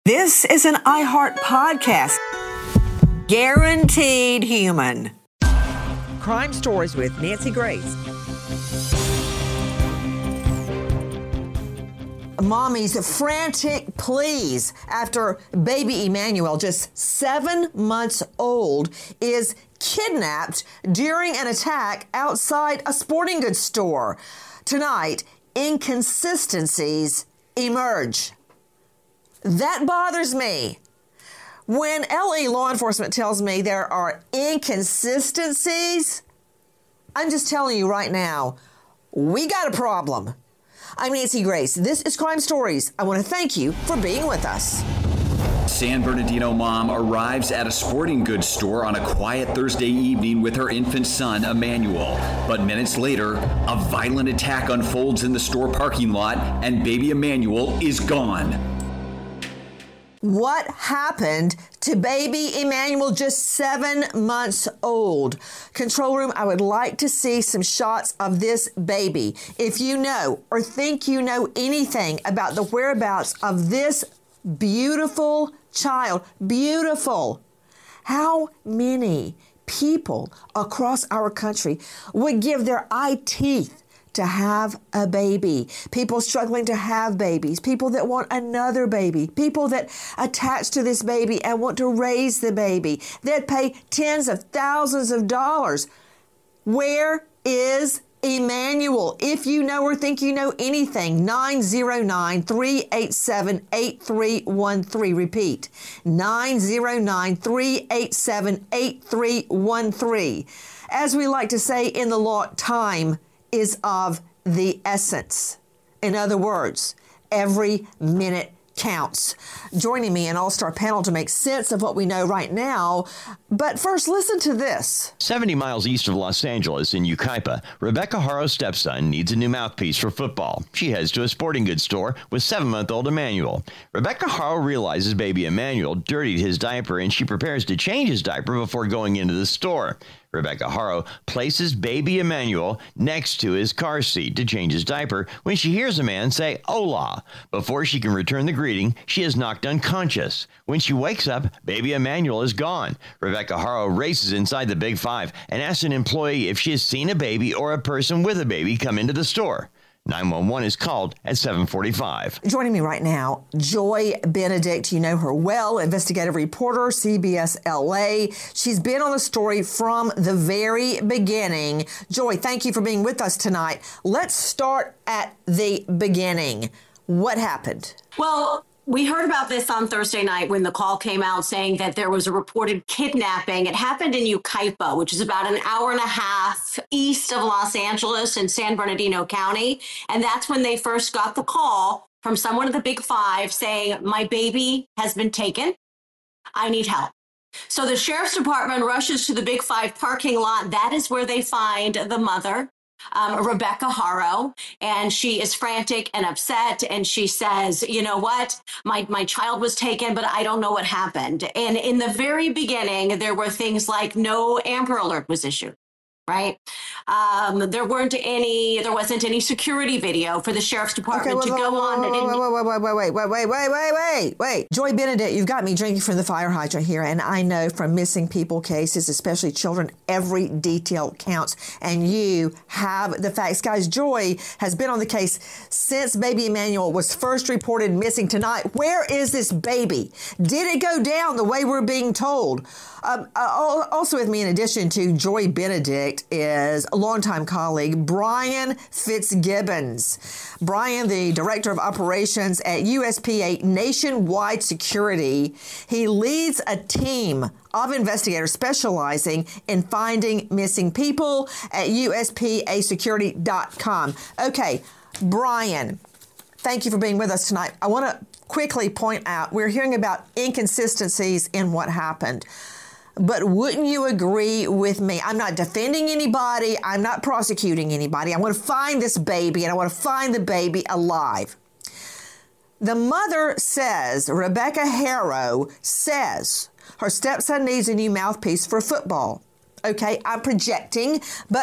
This is an iHeart podcast. Guaranteed human. Crime Stories with Nancy Grace. Mommy's frantic pleas after baby Emmanuel, just 7 months old, is kidnapped during an attack outside a sporting goods store. Tonight, inconsistencies emerge. That bothers me. When LA law enforcement tells me there are inconsistencies, I'm just telling you right now, we got a problem. I'm Nancy Grace. This is Crime Stories. I want to thank you for being with us. San Bernardino mom arrives at a sporting goods store on a quiet Thursday evening with her infant son, Emmanuel. But minutes later, a violent attack unfolds in the store parking lot and baby Emmanuel is gone. What happened to baby Emmanuel, just 7 months old? Control room, I would like to see some shots of this baby. If you know or think you know anything about the whereabouts of this beautiful child, beautiful, how many people across our country would give their eye teeth to have a baby? People struggling to have babies, people that want another baby, people that attach to this baby and want to raise the baby, that pay tens of thousands of dollars. Where is Emmanuel? If you know or think you know anything, 909-387-8313. Repeat, 909-387-8313. As we like to say in the law, time is of the essence. In other words, every minute counts. Joining me, an all-star panel to make sense of what we know right now. But first, listen to this. 70 miles east of Los Angeles in Yucaipa, Rebecca Haro's stepson needs a new mouthpiece for football. She heads to a sporting goods store with 7-month-old Emmanuel. Rebecca Haro realizes baby Emmanuel dirtied his diaper and she prepares to change his diaper before going into the store. Rebecca Haro places baby Emmanuel next to his car seat to change his diaper when she hears a man say, "Hola." Before she can return the greeting, she is knocked unconscious. When she wakes up, baby Emmanuel is gone. Rebecca Haro races inside the Big Five and asks an employee if she has seen a baby or a person with a baby come into the store. 911 is called at 7:45. Joining me right now, Joy Benedict. You know her well, investigative reporter, CBS LA. She's been on the story from the very beginning. Joy, thank you for being with us tonight. Let's start at the beginning. What happened? Well, we heard about this on Thursday night when the call came out saying that there was a reported kidnapping. It happened in Yucaipa, which is about an hour and a half east of Los Angeles in San Bernardino County. And that's when they first got the call from someone at the Big Five saying, "My baby has been taken. I need help." So the sheriff's department rushes to the Big Five parking lot. That is where they find the mother, Rebecca Haro, and she is frantic and upset. And she says, "You know what? My child was taken, but I don't know what happened." And in the very beginning, there were things like no Amber Alert was issued. Right. There wasn't any security video for the sheriff's department to go on. Wait. Joy Benedict, you've got me drinking from the fire hydrant here. And I know from missing people cases, especially children, every detail counts. And you have the facts. Guys, Joy has been on the case since baby Emmanuel was first reported missing tonight. Where is this baby? Did it go down the way we're being told? Also with me, in addition to Joy Benedict, is a longtime colleague, Brian Fitzgibbons. Brian, the Director of Operations at USPA Nationwide Security. He leads a team of investigators specializing in finding missing people at USPAsecurity.com. Okay, Brian, thank you for being with us tonight. I want to quickly point out, we're hearing about inconsistencies in what happened. But wouldn't you agree with me? I'm not defending anybody. I'm not prosecuting anybody. I want to find this baby, and I want to find the baby alive. The mother says, Rebecca Haro says, her stepson needs a new mouthpiece for football. Okay, I'm projecting, but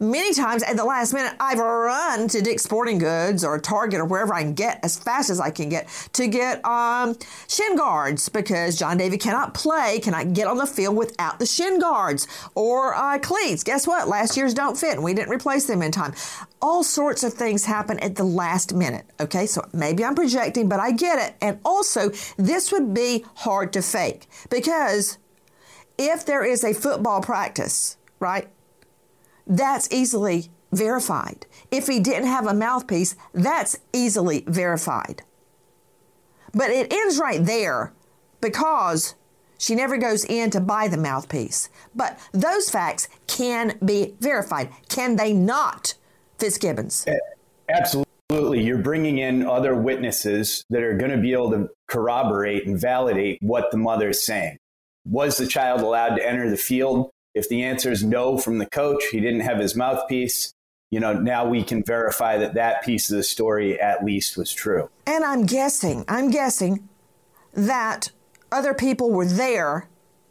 Many times at the last minute, I've run to Dick's Sporting Goods or Target or wherever I can get as fast as I can get to get shin guards because John David cannot get on the field without the shin guards or cleats. Guess what? Last year's don't fit and we didn't replace them in time. All sorts of things happen at the last minute. Okay, so maybe I'm projecting, but I get it. And also, this would be hard to fake because if there is a football practice, right? That's easily verified. If he didn't have a mouthpiece, that's easily verified. But it ends right there because she never goes in to buy the mouthpiece. But those facts can be verified. Can they not, Fitzgibbons? Absolutely. You're bringing in other witnesses that are going to be able to corroborate and validate what the mother is saying. Was the child allowed to enter the field? If the answer is no from the coach, he didn't have his mouthpiece, now we can verify that piece of the story at least was true. And I'm guessing that other people were there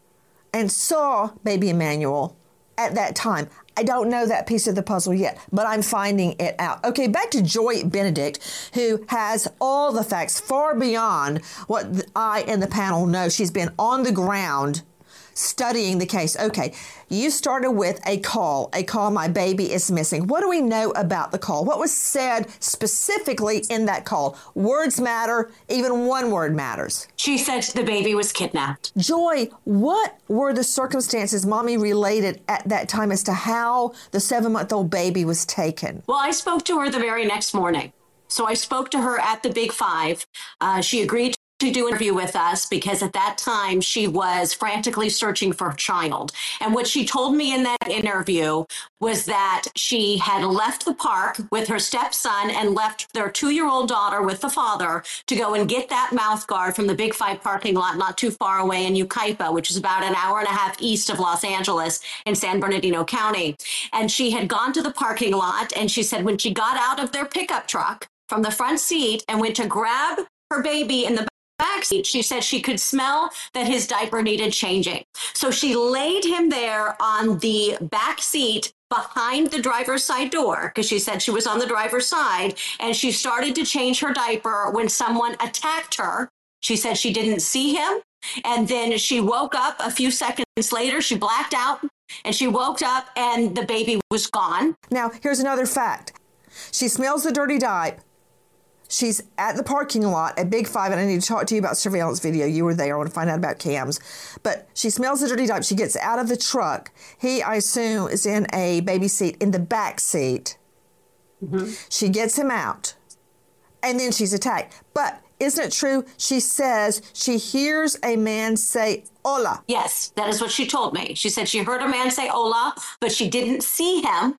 and saw baby Emmanuel at that time. I don't know that piece of the puzzle yet, but I'm finding it out. Okay, back to Joy Benedict, who has all the facts far beyond what I and the panel know. She's been on the ground studying the case. Okay, you started with a call, my baby is missing. What do we know about the call? What was said specifically in that call? Words matter, even one word matters. She said the baby was kidnapped. Joy, what were the circumstances Mommy related at that time as to how the 7-month-old baby was taken? Well, I spoke to her the very next morning. So I spoke to her at the Big Five. She agreed to do an interview with us because at that time she was frantically searching for her child. And what she told me in that interview was that she had left the park with her stepson and left their 2-year-old daughter with the father to go and get that mouth guard from the Big Five parking lot not too far away in Yucaipa, which is about an hour and a half east of Los Angeles in San Bernardino County. And she had gone to the parking lot and she said when she got out of their pickup truck from the front seat and went to grab her baby in the backseat, she said she could smell that his diaper needed changing. So she laid him there on the back seat behind the driver's side door because she said she was on the driver's side, and she started to change her diaper when someone attacked her. She said she didn't see him, and then she woke up a few seconds later. She blacked out and she woke up and the baby was gone. Now, here's another fact. She smells the dirty diaper. She's at the parking lot at Big Five, and I need to talk to you about surveillance video. You were there. I want to find out about cams. But she smells the dirty diaper. She gets out of the truck. He, I assume, is in a baby seat in the back seat. Mm-hmm. She gets him out, and then she's attacked. But isn't it true? She says she hears a man say, "Hola." Yes, that is what she told me. She said she heard a man say, "Hola," but she didn't see him,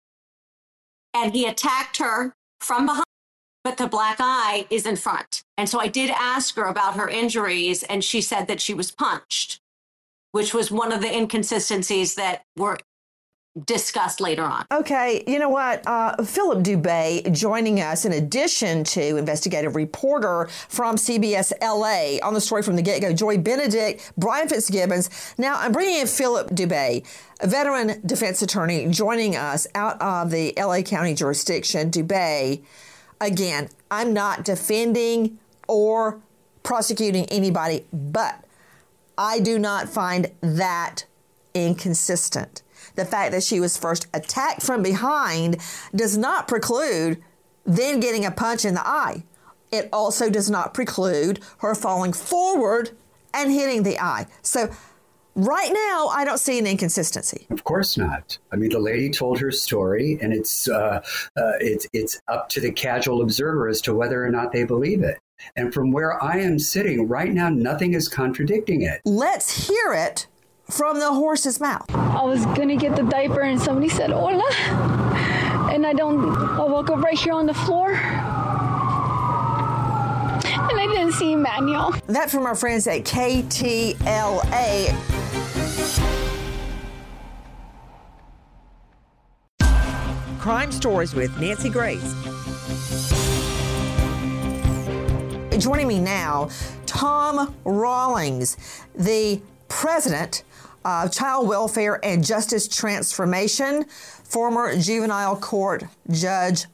and he attacked her from behind. But the black eye is in front. And so I did ask her about her injuries, and she said that she was punched, which was one of the inconsistencies that were discussed later on. Okay, you know what? Philip Dubé joining us in addition to investigative reporter from CBS LA on the story from the get-go, Joy Benedict, Brian Fitzgibbons. Now I'm bringing in Philip Dubé, a veteran defense attorney joining us out of the LA County jurisdiction. Dubé, again, I'm not defending or prosecuting anybody, but I do not find that inconsistent. The fact that she was first attacked from behind does not preclude then getting a punch in the eye. It also does not preclude her falling forward and hitting the eye. So right now, I don't see an inconsistency. Of course not. I mean, the lady told her story, and it's up to the casual observer as to whether or not they believe it. And from where I am sitting right now, nothing is contradicting it. Let's hear it from the horse's mouth. I was gonna get the diaper, and somebody said "Hola," and I woke up right here on the floor. And I didn't see Emmanuel. That from our friends at KTLA. Crime Stories with Nancy Grace. Joining me now, Tom Rawlings, the president Child Welfare and Justice Transformation, former juvenile court judge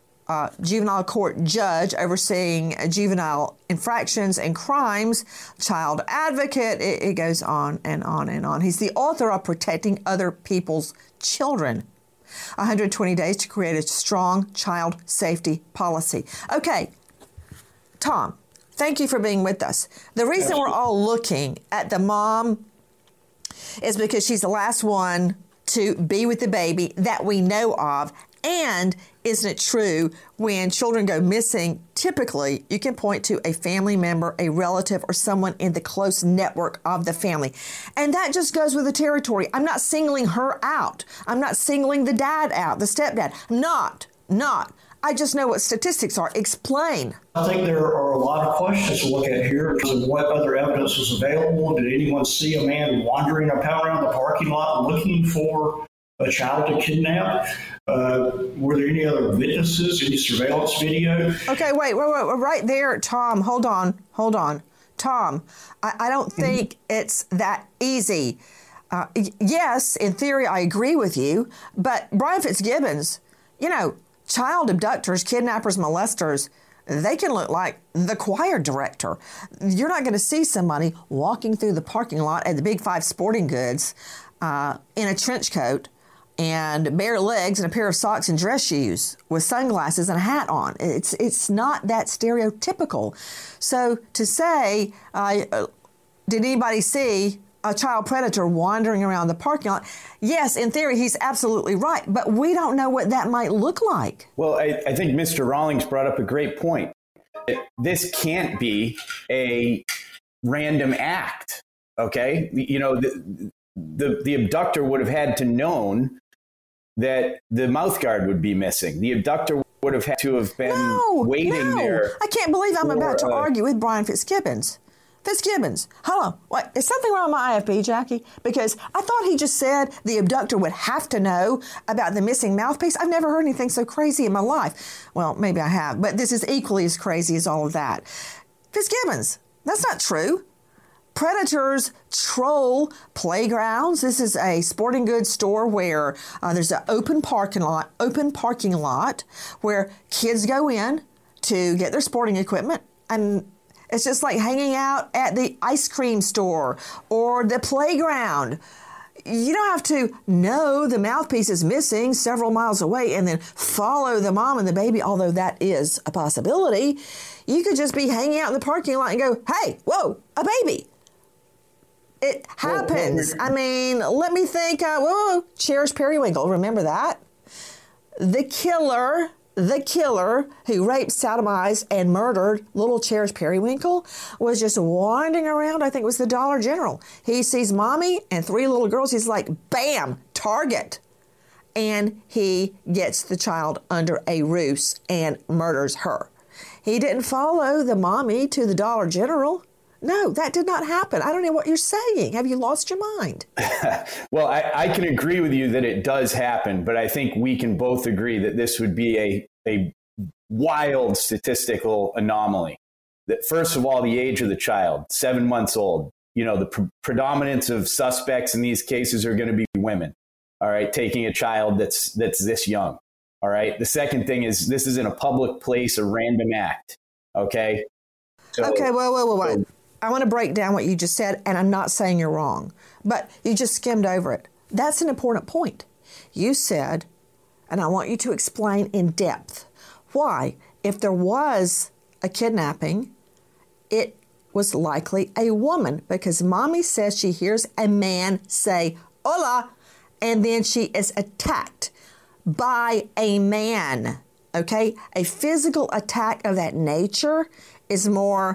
overseeing juvenile infractions and crimes, child advocate. It goes on and on and on. He's the author of Protecting Other People's Children, 120 Days to Create a Strong Child Safety Policy. Okay, Tom, thank you for being with us. The reason we're all looking at the mom is because she's the last one to be with the baby that we know of. And isn't it true, when children go missing, typically you can point to a family member, a relative, or someone in the close network of the family. And that just goes with the territory. I'm not singling her out. I'm not singling the dad out, the stepdad. Not. I just know what statistics are. Explain. I think there are a lot of questions to look at here because of what other evidence was available. Did anyone see a man wandering around the parking lot looking for a child to kidnap? Were there any other witnesses, any surveillance video? Okay, wait, right there, Tom, hold on. Tom, I don't think it's that easy. Yes, in theory, I agree with you, but Brian Fitzgibbons, child abductors, kidnappers, molesters, they can look like the choir director. You're not going to see somebody walking through the parking lot at the Big Five Sporting Goods in a trench coat and bare legs and a pair of socks and dress shoes with sunglasses and a hat on. It's not that stereotypical. So to say, did anybody see a child predator wandering around the parking lot? Yes, in theory, he's absolutely right, but we don't know what that might look like. Well, I think Mr. Rawlings brought up a great point. This can't be a random act, okay? The abductor would have had to known that the mouth guard would be missing. The abductor would have had to have been waiting there. I can't believe I'm about to argue with Brian Fitzgibbons. Hello. What, is something wrong with my IFB, Jackie? Because I thought he just said the abductor would have to know about the missing mouthpiece. I've never heard anything so crazy in my life. Well, maybe I have, but this is equally as crazy as all of that. Fitzgibbons, that's not true. Predators troll playgrounds. This is a sporting goods store where there's an open parking lot where kids go in to get their sporting equipment, and it's just like hanging out at the ice cream store or the playground. You don't have to know the mouthpiece is missing several miles away and then follow the mom and the baby, although that is a possibility. You could just be hanging out in the parking lot and go, hey, whoa, a baby. It happens. I mean, let me think. Cherish Periwinkle. Remember that? The killer who raped, sodomized, and murdered little Cherish Periwinkle was just wandering around. I think it was the Dollar General. He sees mommy and three little girls. He's like, bam, target. And he gets the child under a roost and murders her. He didn't follow the mommy to the Dollar General. No, that did not happen. I don't know what you're saying. Have you lost your mind? Well, I can agree with you that it does happen, but I think we can both agree that this would be a wild statistical anomaly. That first of all, the age of the child, 7 months old. The predominance of suspects in these cases are going to be women. All right, taking a child that's this young. All right. The second thing is this is in a public place, a random act. Okay. Okay. Well. I want to break down what you just said, and I'm not saying you're wrong, but you just skimmed over it. That's an important point. You said, and I want you to explain in depth, why, if there was a kidnapping, it was likely a woman, because mommy says she hears a man say, hola, and then she is attacked by a man, okay? A physical attack of that nature is more...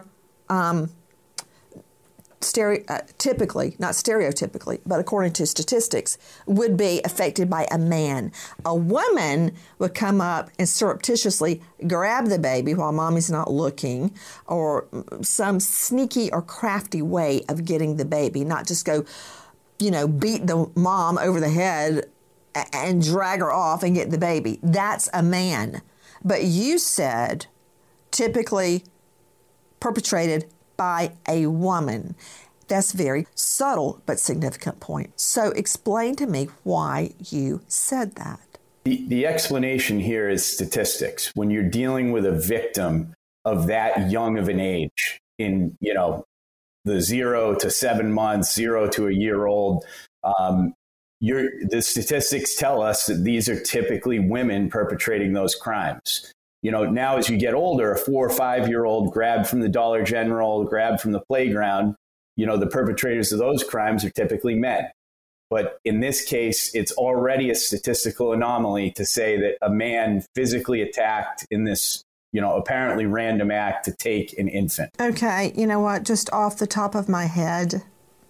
typically, not stereotypically, but according to statistics, would be affected by a man. A woman would come up and surreptitiously grab the baby while mommy's not looking, or some sneaky or crafty way of getting the baby, not just go, beat the mom over the head and drag her off and get the baby. That's a man. But you said typically perpetrated by a woman. That's very subtle but significant point. So explain to me why you said that. The explanation here is statistics. When you're dealing with a victim of that young of an age, in the 0 to 7 months, 0 to a year old, the statistics tell us that these are typically women perpetrating those crimes. Now as you get older, a 4 or 5 year old grabbed from the Dollar General, grabbed from the playground, the perpetrators of those crimes are typically men. But in this case, it's already a statistical anomaly to say that a man physically attacked in this, apparently random act to take an infant. Okay, you know what? Just off the top of my head,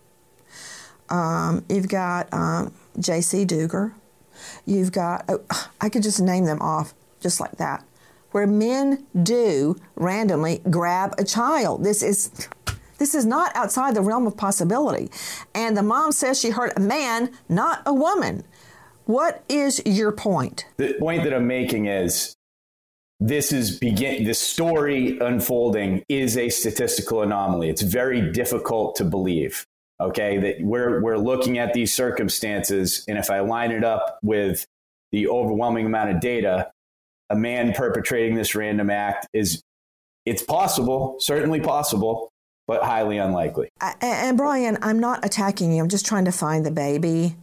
you've got J.C. Dugar. You've got, I could just name them off just like that, where men do randomly grab a child. This is not outside the realm of possibility. And the mom says she heard a man, not a woman. What is your point? The point that I'm making is the story unfolding is a statistical anomaly. It's very difficult to believe, okay, that we're looking at these circumstances. And if I line it up with the overwhelming amount of data, a man perpetrating this random act it's possible, certainly possible, but highly unlikely. And Brian, I'm not attacking you. I'm just trying to find the baby.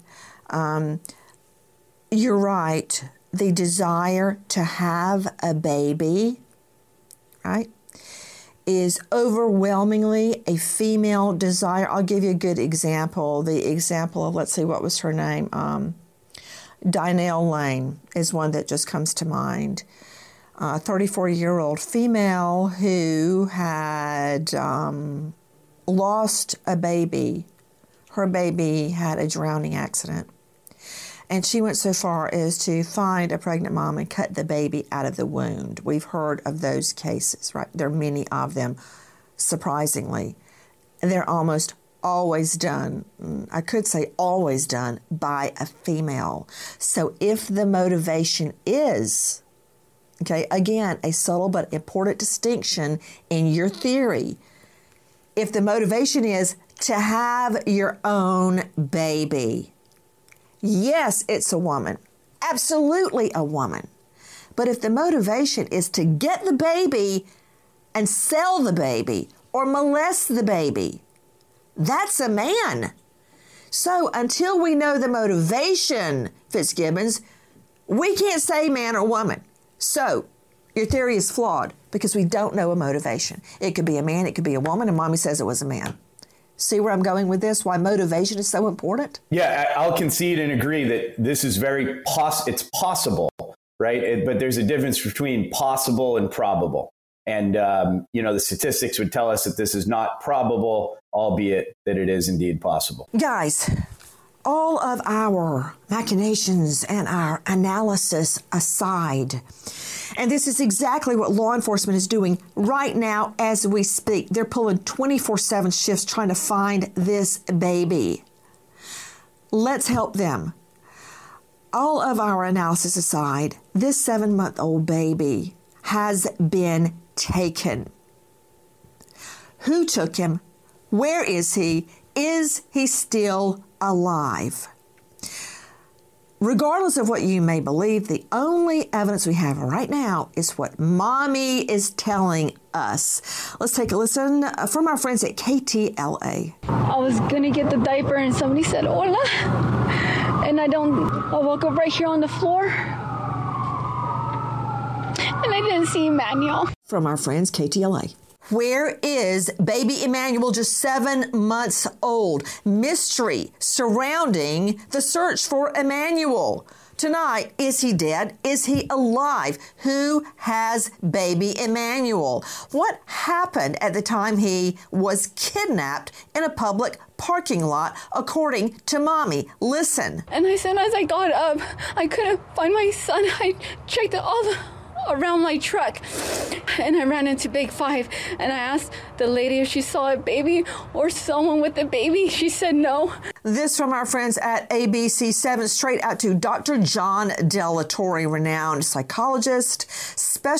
You're right. The desire to have a baby, right, is overwhelmingly a female desire. I'll give you a good example. The example of, let's see, what was her name? Dynell Lane is one that just comes to mind. 34-year-old female who had lost a baby. Her baby had a drowning accident. And she went so far as to find a pregnant mom and cut the baby out of the wound. We've heard of those cases, right? There are many of them, surprisingly. They're almost always done, I could say always done, by a female. So if the motivation is, okay, again, a subtle but important distinction in your theory. If the motivation is to have your own baby, yes, it's a woman, absolutely a woman. But if the motivation is to get the baby and sell the baby or molest the baby, that's a man. So until we know the motivation, Fitzgibbons, we can't say man or woman. So your theory is flawed because we don't know a motivation. It could be a man, it could be a woman, and Mommy says it was a man. See where I'm going with this? Why motivation is so important? Yeah, I'll concede and agree that this is it's possible, right? But there's a difference between possible and probable. And, the statistics would tell us that this is not probable, albeit that it is indeed possible. Guys, all of our machinations and our analysis aside, and this is exactly what law enforcement is doing right now as we speak. They're pulling 24/7 shifts trying to find this baby. Let's help them. All of our analysis aside, this 7-month-old baby has been taken. Who took him? Where is he? Is he still alive? Regardless of what you may believe, the only evidence we have right now is what Mommy is telling us. Let's take a listen from our friends at KTLA. I was going to get the diaper and somebody said, hola. And I woke up right here on the floor. And I didn't see Emmanuel. From our friends, KTLA. Where is baby Emmanuel, just 7 months old? Mystery surrounding the search for Emmanuel. Tonight, is he dead? Is he alive? Who has baby Emmanuel? What happened at the time he was kidnapped in a public parking lot, according to Mommy? Listen. And as soon as I got up, I couldn't find my son. I checked around my truck and I ran into Big 5 and I asked the lady if she saw a baby or someone with a baby. She said no. This from our friends at ABC7, straight out to Dr. John Delatorre, renowned psychologist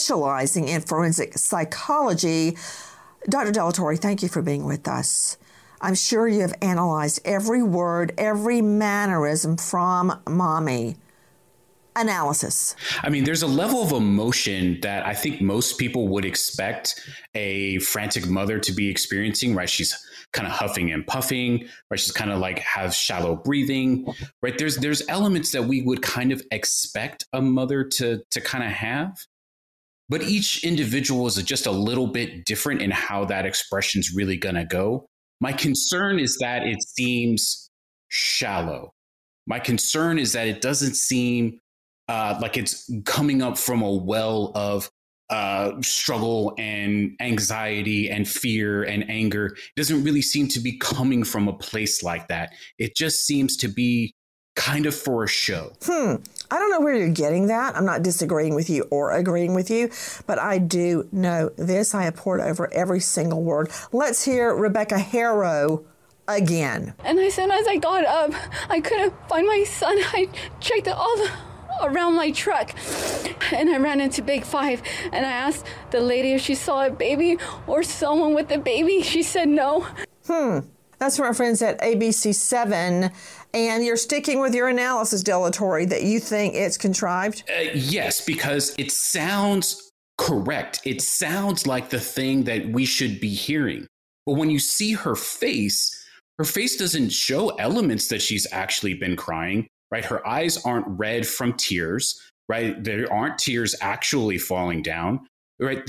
specializing in forensic psychology. Dr. Delatorre, thank you for being with us. I'm sure you have analyzed every word, every mannerism from Mommy. Analysis. I mean, there's a level of emotion that I think most people would expect a frantic mother to be experiencing, right? She's kind of huffing and puffing, right? She's kind of like has shallow breathing, right? There's elements that we would kind of expect a mother to kind of have, but each individual is just a little bit different in how that expression's really going to go. My concern is that it seems shallow. My concern is that it doesn't seem like it's coming up from a well of struggle and anxiety and fear and anger. It doesn't really seem to be coming from a place like that. It just seems to be kind of for a show. I don't know where you're getting that. I'm not disagreeing with you or agreeing with you, but I do know this. I have poured over every single word. Let's hear Rebecca Harrow again. And as soon as I got up, I couldn't find my son. I checked around my truck, and I ran into Big 5, and I asked the lady if she saw a baby or someone with a baby. She said no. That's from our friends at ABC7, and you're sticking with your analysis, Delatorre, that you think it's contrived? Yes, because it sounds correct. It sounds like the thing that we should be hearing. But when you see her face doesn't show elements that she's actually been crying. Right? Her eyes aren't red from tears, right? There aren't tears actually falling down, right?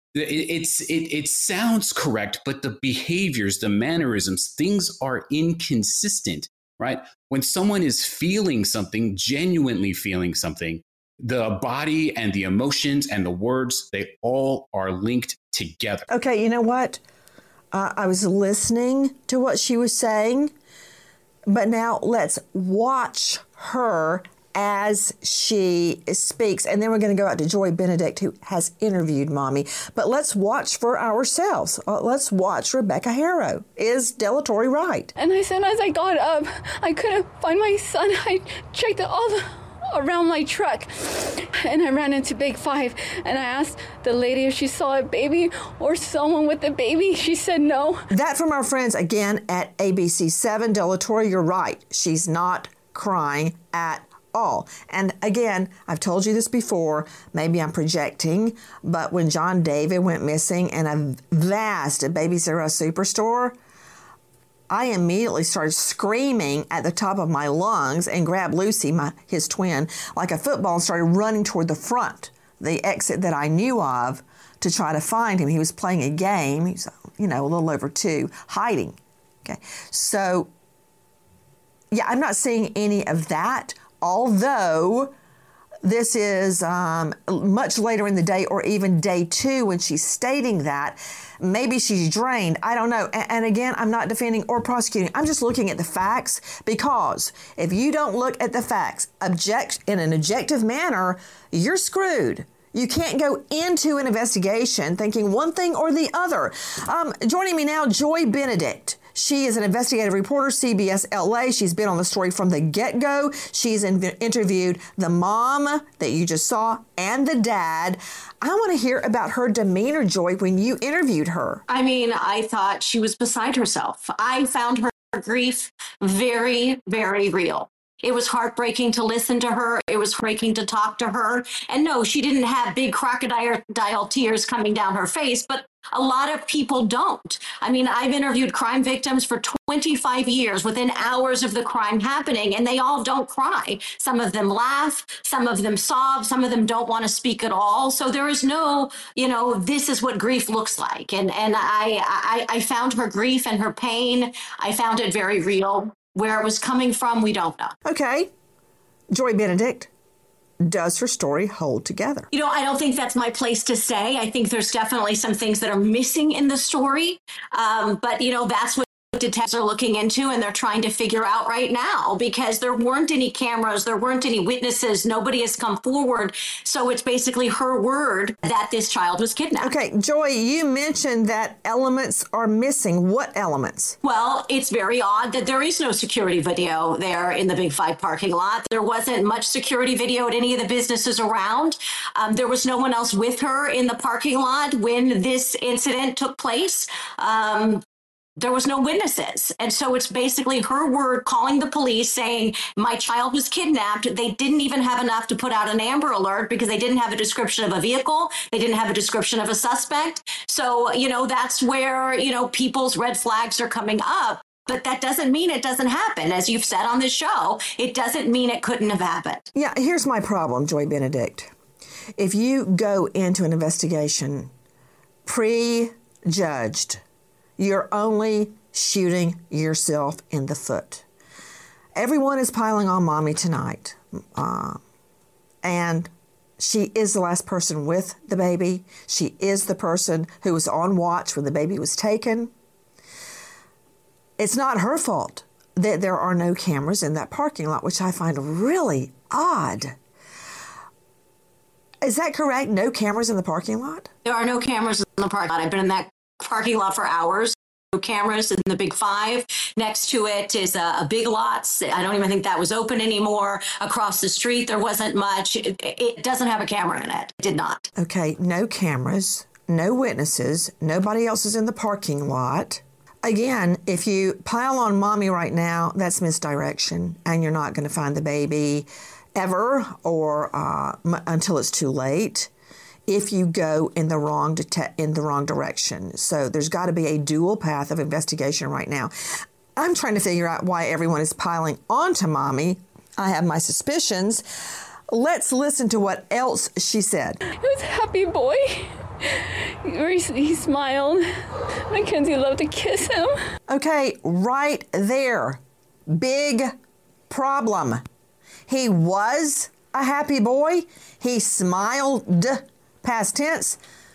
It sounds correct, but the behaviors, the mannerisms, things are inconsistent, right? When someone is feeling something, genuinely feeling something, the body and the emotions and the words, they all are linked together. Okay, you know what? I was listening to what she was saying, but now let's watch her as she speaks. And then we're going to go out to Joy Benedict, who has interviewed Mommy. But let's watch for ourselves. Let's watch Rebecca Harrow. Is Delatorre right? And as soon as I got up, I couldn't find my son. I checked around my truck, and I ran into Big 5, and I asked the lady if she saw a baby or someone with a baby. She said no. That from our friends again at ABC7. Delatorre, you're right. She's not crying at all. And again, I've told you this before, maybe I'm projecting, but when John David went missing in a vast Babies R Us superstore, I immediately started screaming at the top of my lungs and grabbed Lucy, his twin, like a football and started running toward the front, the exit that I knew of, to try to find him. He was playing a game. He was, a little over 2, hiding. Okay. So, yeah, I'm not seeing any of that, although this is much later in the day or even day 2 when she's stating that. Maybe she's drained. I don't know. And again, I'm not defending or prosecuting. I'm just looking at the facts, because if you don't look at the facts in an objective manner, you're screwed. You can't go into an investigation thinking one thing or the other. Joining me now, Joy Benedict. She is an investigative reporter, CBS LA. She's been on the story from the get-go. She's interviewed the mom that you just saw and the dad. I want to hear about her demeanor, Joy, when you interviewed her. I mean, I thought she was beside herself. I found her grief very, very real. It was heartbreaking to listen to her. It was heartbreaking to talk to her. And no, she didn't have big crocodile tears coming down her face, but a lot of people don't. I mean, I've interviewed crime victims for 25 years within hours of the crime happening, and they all don't cry. Some of them laugh, some of them sob, some of them don't want to speak at all. So there is no, this is what grief looks like. And I found her grief and her pain, I found it very real. Where it was coming from, we don't know. Okay. Joy Benedict, does her story hold together? I don't think that's my place to say. I think there's definitely some things that are missing in the story. But, that's what detectives are looking into, and they're trying to figure out right now, because there weren't any cameras, there weren't any witnesses, nobody has come forward. So it's basically her word that this child was kidnapped. Okay, Joy, you mentioned that elements are missing. What elements? Well, it's very odd that there is no security video there in the Big 5 parking lot. There wasn't much security video at any of the businesses around. There was no one else with her in the parking lot when this incident took place. there was no witnesses. And so it's basically her word calling the police saying, my child was kidnapped. They didn't even have enough to put out an Amber Alert because they didn't have a description of a vehicle. They didn't have a description of a suspect. So, that's where, people's red flags are coming up. But that doesn't mean it doesn't happen. As you've said on this show, it doesn't mean it couldn't have happened. Yeah, here's my problem, Joy Benedict. If you go into an investigation prejudged, you're only shooting yourself in the foot. Everyone is piling on mommy tonight. And she is the last person with the baby. She is the person who was on watch when the baby was taken. It's not her fault that there are no cameras in that parking lot, which I find really odd. Is that correct? No cameras in the parking lot? There are no cameras in the parking lot. I've been in that parking lot for hours. No cameras in the Big Five. Next to it is a Big Lots. I don't even think that was open anymore. Across the street, there wasn't much. It doesn't have a camera in it. It did not. Okay, no cameras, no witnesses. Nobody else is in the parking lot. Again, if you pile on mommy right now, that's misdirection, and you're not going to find the baby ever or until it's too late if you go in the wrong direction. So there's got to be a dual path of investigation right now. I'm trying to figure out why everyone is piling onto mommy. I have my suspicions. Let's listen to what else she said. He was a happy boy. He smiled. Mackenzie loved to kiss him. Okay, right there. Big problem. He was a happy boy. He smiled, past tense.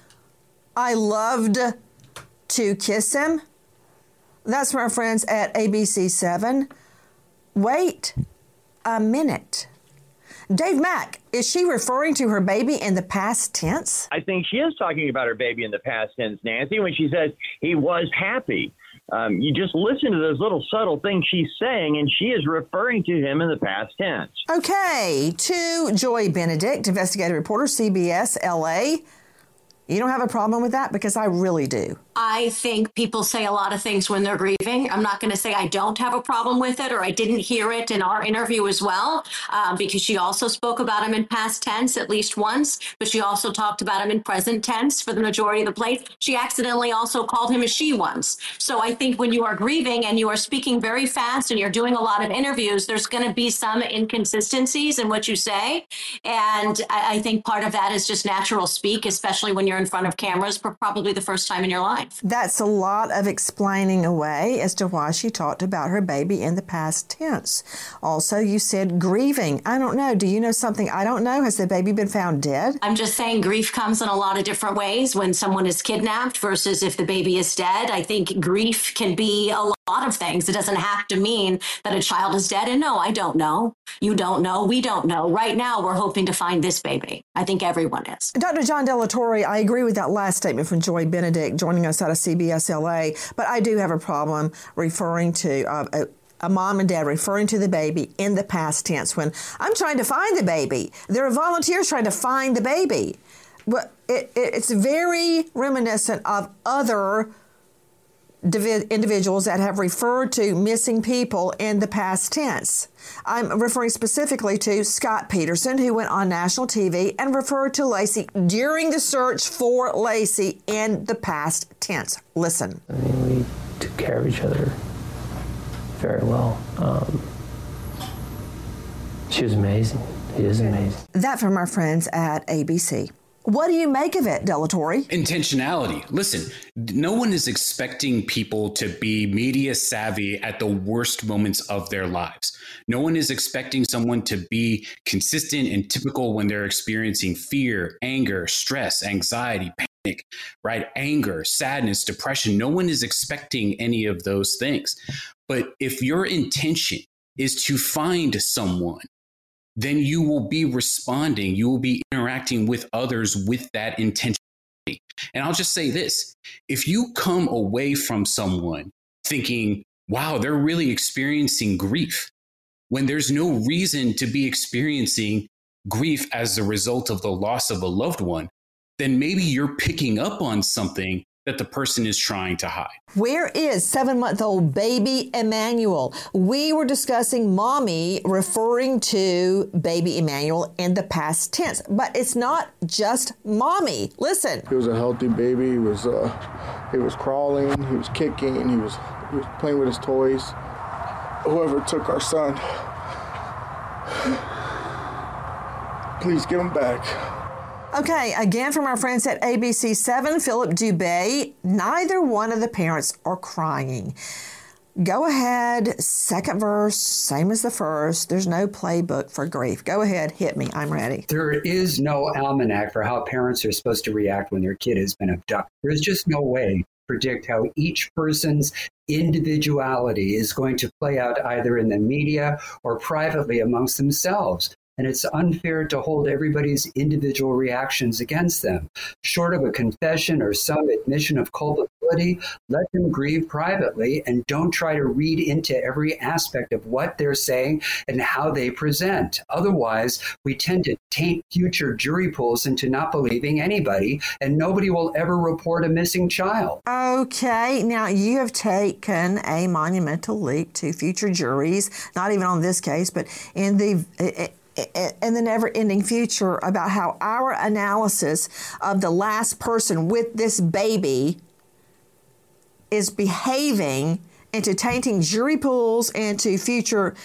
I loved to kiss him. That's from our friends at ABC7. Wait a minute. Dave Mack, is she referring to her baby in the past tense? I think she is talking about her baby in the past tense, Nancy, when she says he was happy. You just listen to those little subtle things she's saying, and she is referring to him in the past tense. Okay, to Joy Benedict, investigative reporter, CBS, LA. You don't have a problem with that? Because I really do. I think people say a lot of things when they're grieving. I'm not going to say I don't have a problem with it or I didn't hear it in our interview as well, because she also spoke about him in past tense at least once, but she also talked about him in present tense for the majority of the place. She accidentally also called him a she once. So I think when you are grieving and you are speaking very fast and you're doing a lot of interviews, there's going to be some inconsistencies in what you say. And I think part of that is just natural speak, especially when you're in front of cameras for probably the first time in your life. That's a lot of explaining away as to why she talked about her baby in the past tense. Also, you said grieving. I don't know. Do you know something I don't know? Has the baby been found dead? I'm just saying grief comes in a lot of different ways when someone is kidnapped versus if the baby is dead. I think grief can be a lot of things. It doesn't have to mean that a child is dead. And no, I don't know. You don't know. We don't know. Right now, we're hoping to find this baby. I think everyone is. Dr. John Delatorre, I agree with that last statement from Joy Benedict joining us out of CBS LA, but I do have a problem referring to a mom and dad referring to the baby in the past tense when I'm trying to find the baby. There are volunteers trying to find the baby. But it's very reminiscent of other individuals that have referred to missing people in the past tense. I'm referring specifically to Scott Peterson, who went on national TV and referred to Laci during the search for Laci in the past tense. Listen. I mean, we took care of each other very well. She was amazing. He is amazing. That from our friends at ABC. What do you make of it, Delatorre? Intentionality. Listen, no one is expecting people to be media savvy at the worst moments of their lives. No one is expecting someone to be consistent and typical when they're experiencing fear, anger, stress, anxiety, panic, right? Anger, sadness, depression. No one is expecting any of those things. But if your intention is to find someone, then you will be responding, you will be interacting with others with that intentionality. And I'll just say this, if you come away from someone thinking, wow, they're really experiencing grief, when there's no reason to be experiencing grief as a result of the loss of a loved one, then maybe you're picking up on something that the person is trying to hide. Where is 7-month-old baby Emmanuel? We were discussing mommy referring to baby Emmanuel in the past tense, but it's not just mommy. Listen. He was a healthy baby. He was crawling. He was kicking. He was playing with his toys. Whoever took our son, please give him back. Okay, again from our friends at ABC7, Philip Dubé, neither one of the parents are crying. Go ahead, second verse, same as the first. There's no playbook for grief. Go ahead, hit me, I'm ready. There is no almanac for how parents are supposed to react when their kid has been abducted. There's just no way to predict how each person's individuality is going to play out either in the media or privately amongst themselves. And it's unfair to hold everybody's individual reactions against them. Short of a confession or some admission of culpability, let them grieve privately and don't try to read into every aspect of what they're saying and how they present. Otherwise, we tend to taint future jury pools into not believing anybody, and nobody will ever report a missing child. Okay, now you have taken a monumental leap to future juries, not even on this case, but in the never-ending future about how our analysis of the last person with this baby is behaving into tainting jury pools and to future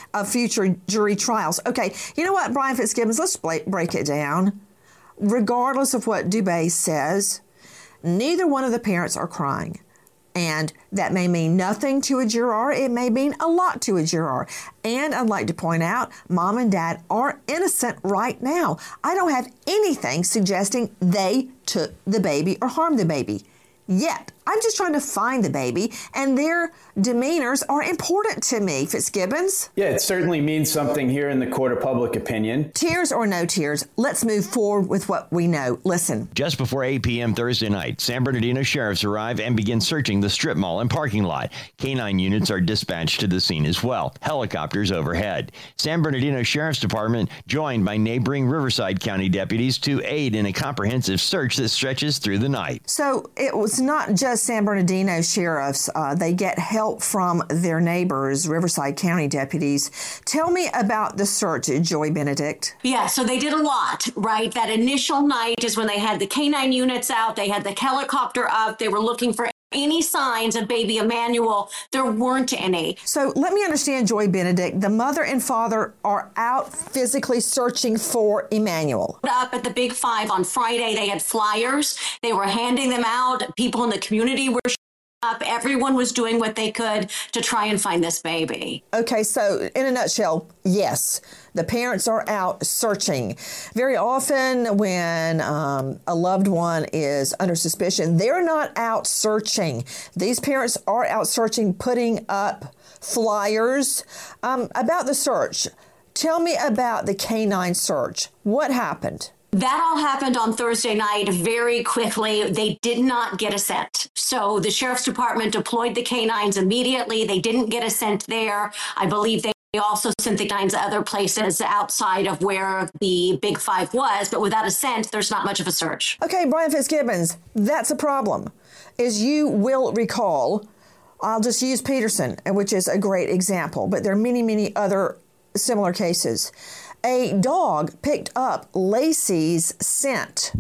jury trials. Okay, you know what, Brian Fitzgibbons, let's break it down. Regardless of what Dubé says, neither one of the parents are crying. And that may mean nothing to a juror. It may mean a lot to a juror. And I'd like to point out, mom and dad are innocent right now. I don't have anything suggesting they took the baby or harmed the baby yet. I'm just trying to find the baby, and their demeanors are important to me, Fitzgibbons. Yeah, it certainly means something here in the court of public opinion. Tears or no tears, let's move forward with what we know. Listen. Just before 8 p.m. Thursday night, San Bernardino sheriffs arrive and begin searching the strip mall and parking lot. K-9 units are dispatched to the scene as well. Helicopters overhead. San Bernardino Sheriff's Department joined by neighboring Riverside County deputies to aid in a comprehensive search that stretches through the night. So it was not just San Bernardino sheriffs. They get help from their neighbors, Riverside County deputies. Tell me about the search, Joy Benedict. Yeah, so they did a lot, right? That initial night is when they had the K-9 units out. They had the helicopter up. They were looking for any signs of baby Emmanuel. There weren't any. So let me understand, Joy Benedict. The mother and father are out physically searching for Emmanuel. Up at the Big Five on Friday, they had flyers. They were handing them out. People in the community were up. Everyone was doing what they could to try and find this baby. Okay, so in a nutshell, yes, the parents are out searching. Very often when a loved one is under suspicion, they're not out searching. These parents are out searching, putting up flyers. About the search, tell me about the K-9 search. What happened? That all happened on Thursday night very quickly. They did not get a scent. So the sheriff's department deployed the K-9s immediately. They didn't get a scent there. I believe they also sent the K-9s to other places outside of where the Big Five was. But without a scent, there's not much of a search. Okay, Brian Fitzgibbons, that's a problem. As you will recall, I'll just use Peterson, which is a great example. But there are many, many other similar cases. A dog picked up Lacey's scent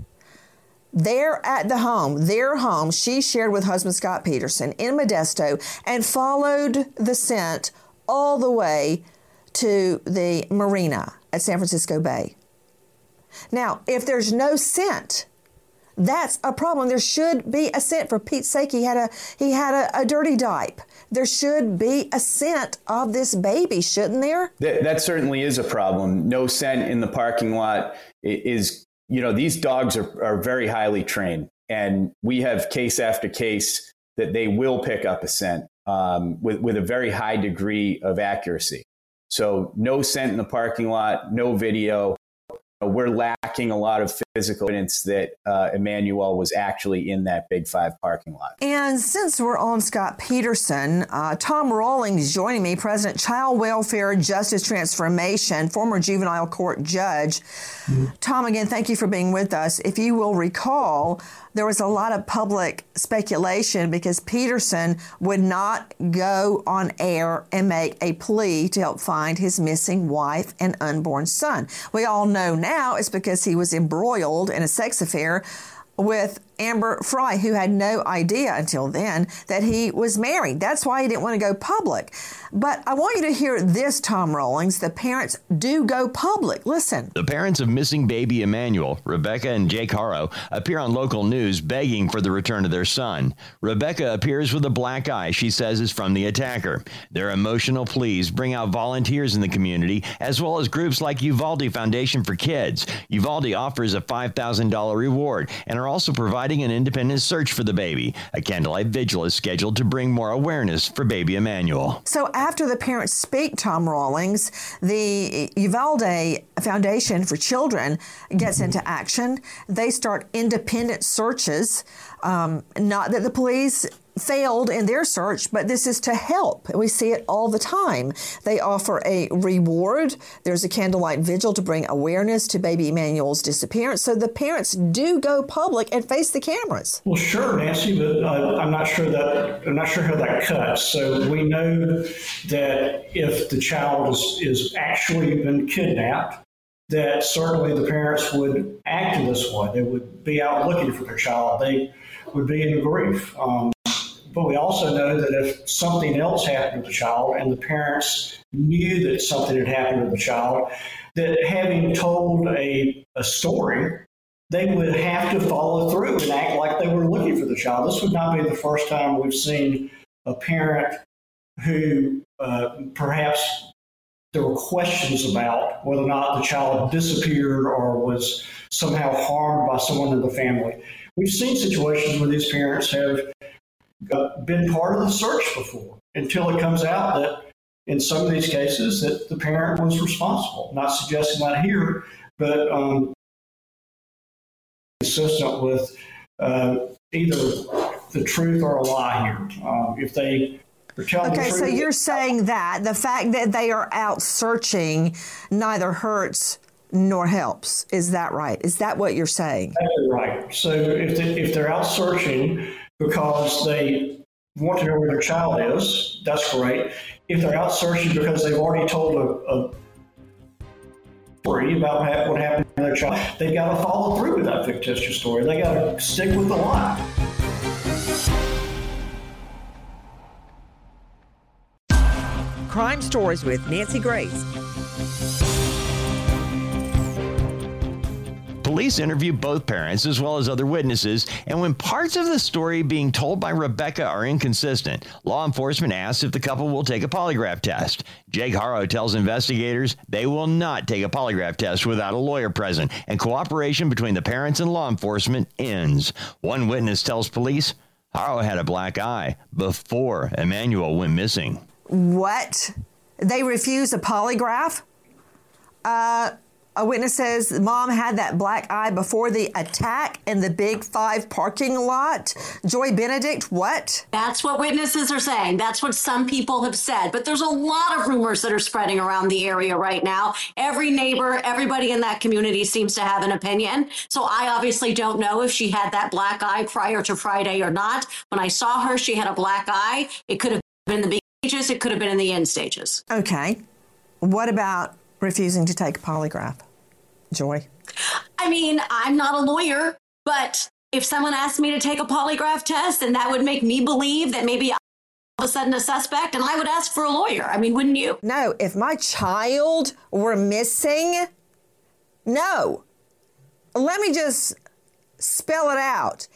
there at the home, their home, she shared with husband Scott Peterson in Modesto, and followed the scent all the way to the marina at San Francisco Bay. Now, if there's no scent, that's a problem. There should be a scent. For Pete's sake, he had a dirty diaper. There should be a scent of this baby, shouldn't there? That certainly is a problem. No scent in the parking lot is, these dogs are very highly trained. And we have case after case that they will pick up a scent with a very high degree of accuracy. So no scent in the parking lot, no video. We're lacking a lot of physical evidence that Emmanuel was actually in that Big Five parking lot. And since we're on Scott Peterson, Tom Rawlings joining me, President Child Welfare Justice Transformation, former juvenile court judge. Tom, again, thank you for being with us. If you will recall, there was a lot of public speculation because Peterson would not go on air and make a plea to help find his missing wife and unborn son. We all know now it's because he was embroiled in a sex affair with Amber Frey, who had no idea until then that he was married. That's why he didn't want to go public. But I want you to hear this, Tom Rawlings. The parents do go public. Listen. The parents of missing baby Emmanuel, Rebecca and Jake Haro, appear on local news begging for the return of their son. Rebecca appears with a black eye she says is from the attacker. Their emotional pleas bring out volunteers in the community, as well as groups like Uvalde Foundation for Kids. Uvalde offers a $5,000 reward and are also providing an independent search for the baby. A candlelight vigil is scheduled to bring more awareness for baby Emmanuel. So after the parents speak, Tom Rawlings, the Uvalde Foundation for Children gets into action. They start independent searches. Not that the police failed in their search, but this is to help. We see it all the time. They offer a reward. There's a candlelight vigil to bring awareness to baby Emmanuel's disappearance. So the parents do go public and face the cameras. Well, sure, Nancy, but I'm not sure how that cuts. So we know that if the child is actually been kidnapped, that certainly the parents would act in this way. They would be out looking for their child. They would be in grief. But we also know that if something else happened to the child and the parents knew that something had happened to the child, that having told a story, they would have to follow through and act like they were looking for the child. This would not be the first time we've seen a parent who perhaps there were questions about whether or not the child disappeared or was somehow harmed by someone in the family. We've seen situations where these parents have been part of the search before until it comes out that in some of these cases that the parent was responsible. Not suggesting that here, but consistent with either the truth or a lie here. If they are telling the truth. Okay, so you're saying that the fact that they are out searching neither hurts nor helps. Is that right? Is that what you're saying? That's right. So if they're out searching because they want to know where their child is, that's great. If they're out searching because they've already told a story about what happened to their child, they've got to follow through with that fictitious story. They got to stick with the lie. Crime Stories with Nancy Grace. Police interview both parents as well as other witnesses, and when parts of the story being told by Rebecca are inconsistent, law enforcement asks if the couple will take a polygraph test. Jake Haro tells investigators they will not take a polygraph test without a lawyer present, and cooperation between the parents and law enforcement ends. One witness tells police Haro had a black eye before Emmanuel went missing. What? They refused a polygraph? A witness says mom had that black eye before the attack in the Big 5 parking lot. Joy Benedict, what? That's what witnesses are saying. That's what some people have said. But there's a lot of rumors that are spreading around the area right now. Every neighbor, everybody in that community seems to have an opinion. So I obviously don't know if she had that black eye prior to Friday or not. When I saw her, she had a black eye. It could have been in the beginning stages. It could have been in the end stages. Okay. What about refusing to take a polygraph? Joy? I mean, I'm not a lawyer, but if someone asked me to take a polygraph test, then that would make me believe that maybe I'm all of a sudden a suspect, and I would ask for a lawyer. I mean, wouldn't you? No, if my child were missing, no. Let me just spell it out.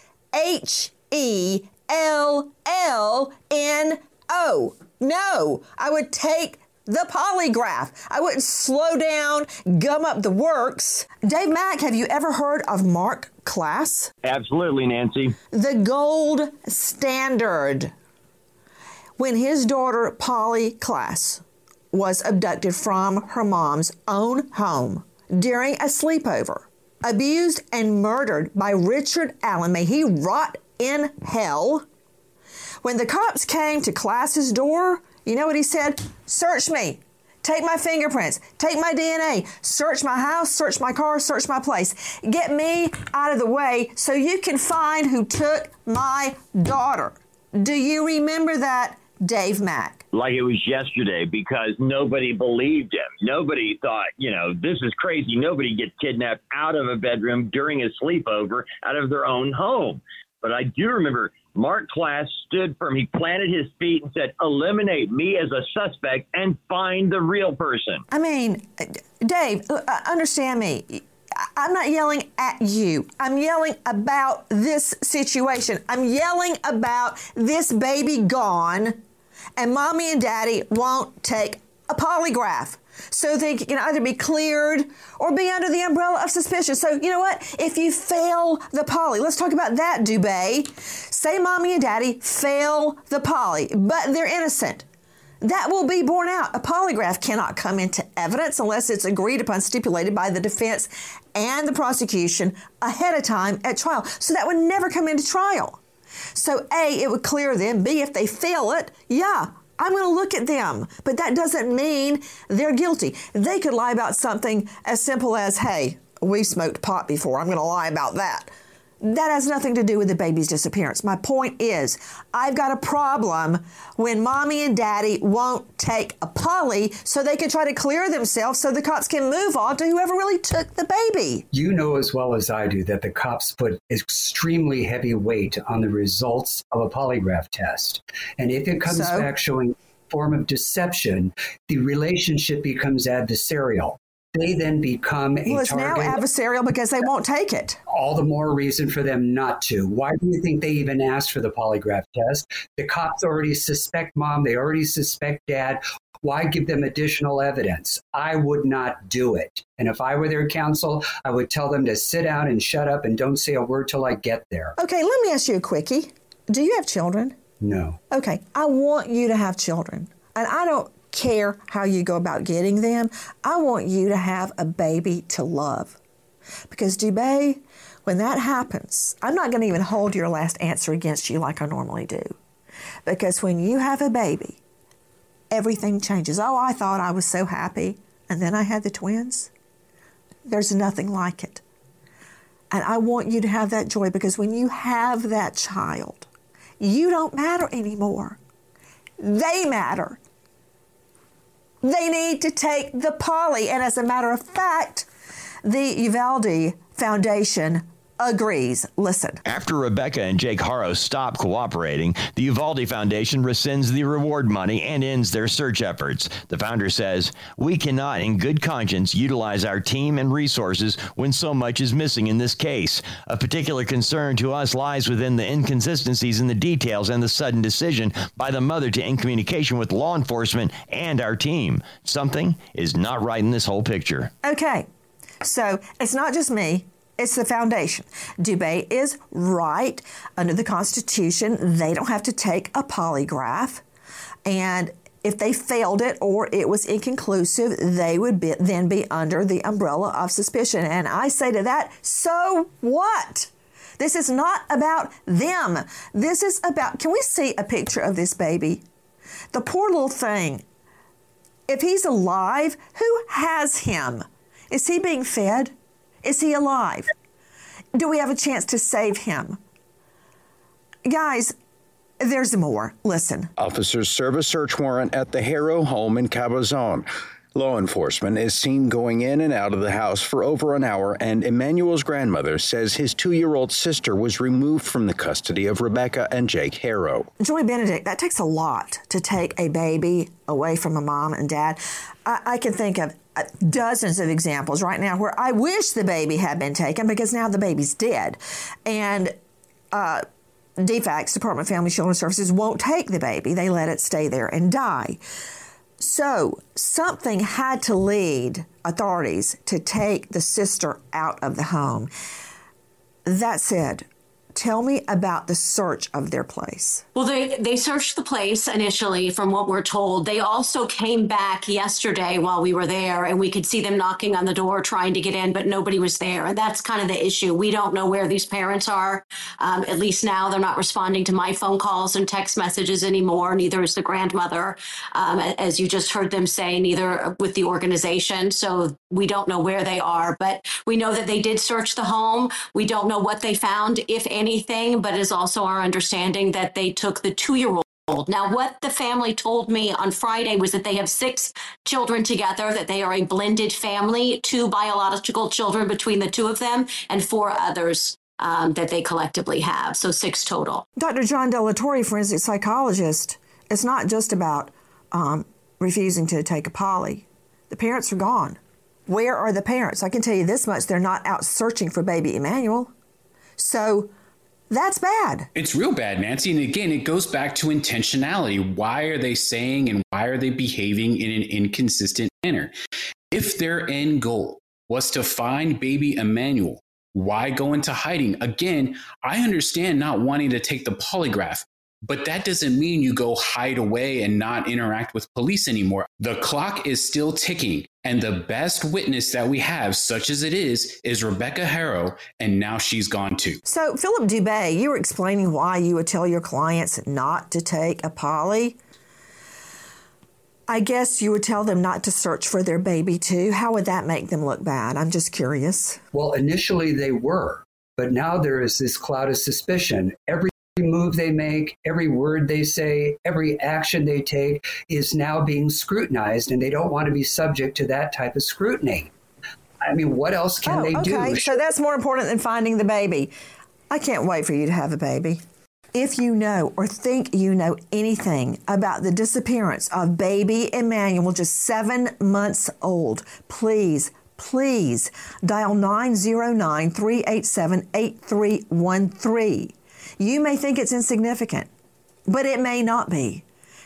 HELLNO. No, I would take the polygraph. I wouldn't slow down, gum up the works. Dave Mack, have you ever heard of Mark Klass? Absolutely, Nancy. The gold standard. When his daughter, Polly Klass, was abducted from her mom's own home during a sleepover, abused and murdered by Richard Allen, may he rot in hell. When the cops came to Klass's door, you know what he said? Search me. Take my fingerprints. Take my DNA. Search my house, search my car, search my place. Get me out of the way so you can find who took my daughter. Do you remember that, Dave Mack? Like it was yesterday, because nobody believed him. Nobody thought, this is crazy. Nobody gets kidnapped out of a bedroom during a sleepover out of their own home. But I do remember Mark Klass stood firm. He planted his feet and said, eliminate me as a suspect and find the real person. I mean, Dave, understand me. I'm not yelling at you. I'm yelling about this situation. I'm yelling about this baby gone, and mommy and daddy won't take a polygraph. So they can either be cleared or be under the umbrella of suspicion. So you know what? If you fail the poly, let's talk about that, Dubé. Say mommy and daddy fail the poly, but they're innocent. That will be borne out. A polygraph cannot come into evidence unless it's agreed upon, stipulated by the defense and the prosecution ahead of time at trial. So that would never come into trial. So A, it would clear them. B, if they fail it, I'm going to look at them. But that doesn't mean they're guilty. They could lie about something as simple as, hey, we smoked pot before. I'm going to lie about that. That has nothing to do with the baby's disappearance. My point is, I've got a problem when mommy and daddy won't take a poly so they can try to clear themselves so the cops can move on to whoever really took the baby. You know as well as I do that the cops put extremely heavy weight on the results of a polygraph test. And if it comes back showing a form of deception, the relationship becomes adversarial. They then become a target. Well, it's now adversarial because they won't take it. All the more reason for them not to. Why do you think they even asked for the polygraph test? The cops already suspect mom. They already suspect dad. Why give them additional evidence? I would not do it. And if I were their counsel, I would tell them to sit down and shut up and don't say a word till I get there. Okay, let me ask you a quickie. Do you have children? No. Okay, I want you to have children. And I don't care how you go about getting them. I want you to have a baby to love. Because, Dubé, when that happens, I'm not going to even hold your last answer against you like I normally do. Because when you have a baby, everything changes. Oh, I thought I was so happy, and then I had the twins. There's nothing like it. And I want you to have that joy, because when you have that child, you don't matter anymore. They matter. They need to take the poly. And as a matter of fact, the Uvalde Foundation agrees. Listen. After Rebecca and Jake Haro stop cooperating, the Uvalde Foundation rescinds the reward money and ends their search efforts. The founder says, "We cannot in good conscience utilize our team and resources when so much is missing in this case. Of particular concern to us lies within the inconsistencies in the details and the sudden decision by the mother to end communication with law enforcement and our team. Something is not right in this whole picture." Okay, so it's not just me. It's the foundation. Dubé is right. Under the Constitution, they don't have to take a polygraph. And if they failed it or it was inconclusive, they would then be under the umbrella of suspicion. And I say to that, so what? This is not about them. This is about, can we see a picture of this baby? The poor little thing. If he's alive, who has him? Is he being fed? Is he alive? Do we have a chance to save him? Guys, there's more. Listen. Officers serve a search warrant at the Haro home in Cabazon. Law enforcement is seen going in and out of the house for over an hour, and Emmanuel's grandmother says his 2-year-old sister was removed from the custody of Rebecca and Jake Haro. Joy Benedict, that takes a lot to take a baby away from a mom and dad. I can think of dozens of examples right now where I wish the baby had been taken because now the baby's dead. And DFACS, Department of Family and Children's Services, won't take the baby. They let it stay there and die. So something had to lead authorities to take the sister out of the home. That said, Tell me about the search of their place. Well, they searched the place initially, from what we're told. They also came back yesterday while we were there, and we could see them knocking on the door trying to get in, but nobody was there. And that's kind of the issue. We don't know where these parents are. At least now they're not responding to my phone calls and text messages anymore. Neither is the grandmother. As you just heard them say, neither with the organization. So we don't know where they are, but we know that they did search the home. We don't know what they found, if anything, but it's also our understanding that they took the 2-year-old. Now, what the family told me on Friday was that they have 6 children together, that they are a blended family, 2 biological children between the 2 of them, and 4 others that they collectively have. So 6 total. Dr. John De La Torre, forensic psychologist, it's not just about refusing to take a poly. The parents are gone. Where are the parents? I can tell you this much, they're not out searching for baby Emmanuel. So that's bad. It's real bad, Nancy. And again, it goes back to intentionality. Why are they saying and why are they behaving in an inconsistent manner? If their end goal was to find baby Emmanuel, why go into hiding? Again, I understand not wanting to take the polygraph, but that doesn't mean you go hide away and not interact with police anymore. The clock is still ticking. And the best witness that we have, such as it is Rebecca Harrow, and now she's gone too. So, Philip Dubé, you were explaining why you would tell your clients not to take a poly. I guess you would tell them not to search for their baby too. How would that make them look bad? I'm just curious. Well, initially they were, but now there is this cloud of suspicion. Every move they make, every word they say, every action they take is now being scrutinized, and they don't want to be subject to that type of scrutiny. I mean, what else can they do? Okay, so that's more important than finding the baby. I can't wait for you to have a baby. If you know or think you know anything about the disappearance of baby Emmanuel, just 7 months old, please dial 909-387-8313. You may think it's insignificant, but it may not be.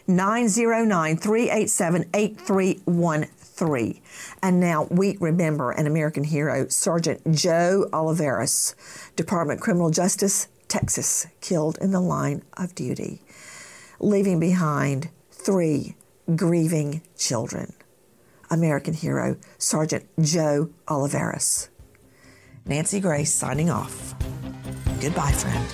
909-387-8313. And now we remember an American hero, Sergeant Joe Oliveras, Department of Criminal Justice, Texas, killed in the line of duty, leaving behind 3 grieving children. American hero, Sergeant Joe Oliveras. Nancy Grace signing off. Goodbye, friend.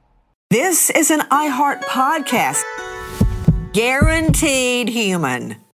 This is an iHeart podcast. Guaranteed human.